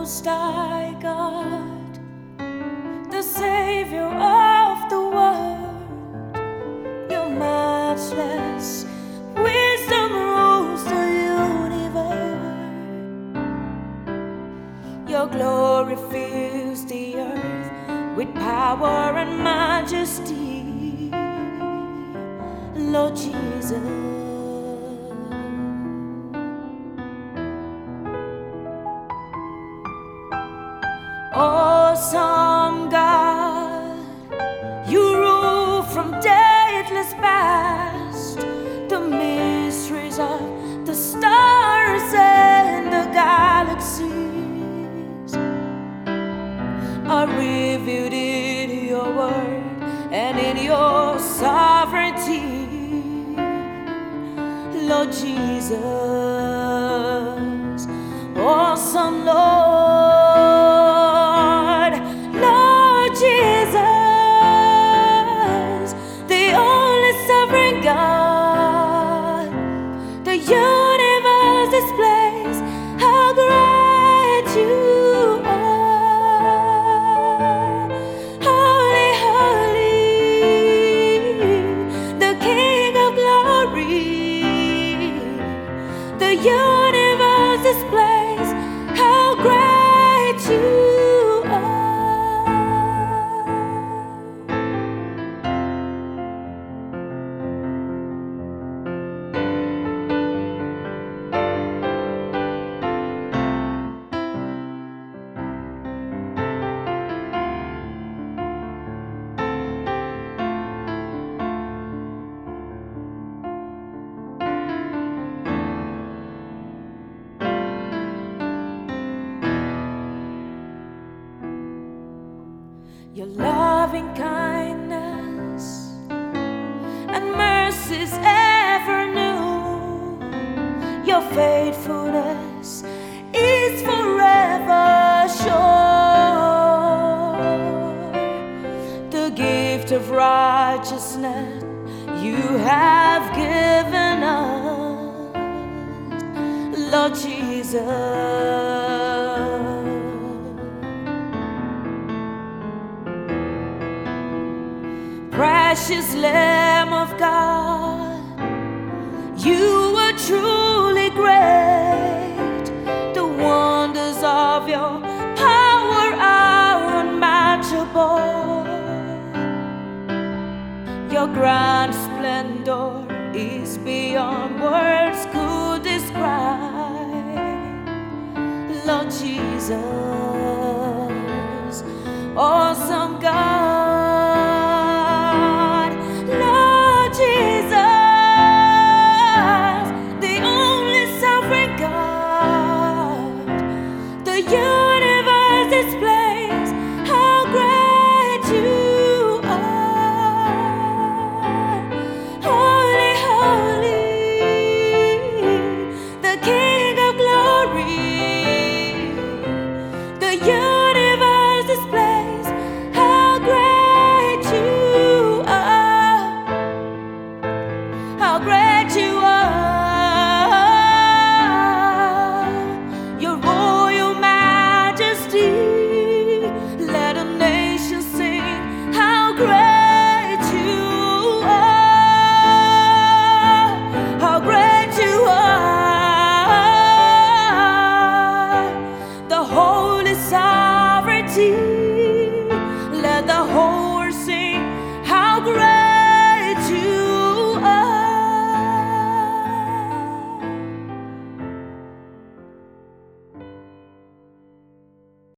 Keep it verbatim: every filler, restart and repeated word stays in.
Most High God, the Savior of the world, your matchless wisdom rules the universe. Your glory fills the earth with power and majesty, Lord Jesus. Awesome God, you rule from dateless past, the mysteries of the stars and the galaxies are revealed in your word and in your sovereignty, Lord Jesus. Awesome Lord, Jesus, the only sovereign God, the universe displays how great you are. Holy, holy, the King of glory, the universe displays how great you are. Your loving kindness and mercies ever new, your faithfulness is forever sure. The gift of righteousness you have given us, Lord Jesus. Precious Lamb of God, you are truly great. The wonders of your power are unmatchable. Your grand splendor is beyond words could describe, Lord Jesus. Awesome God, you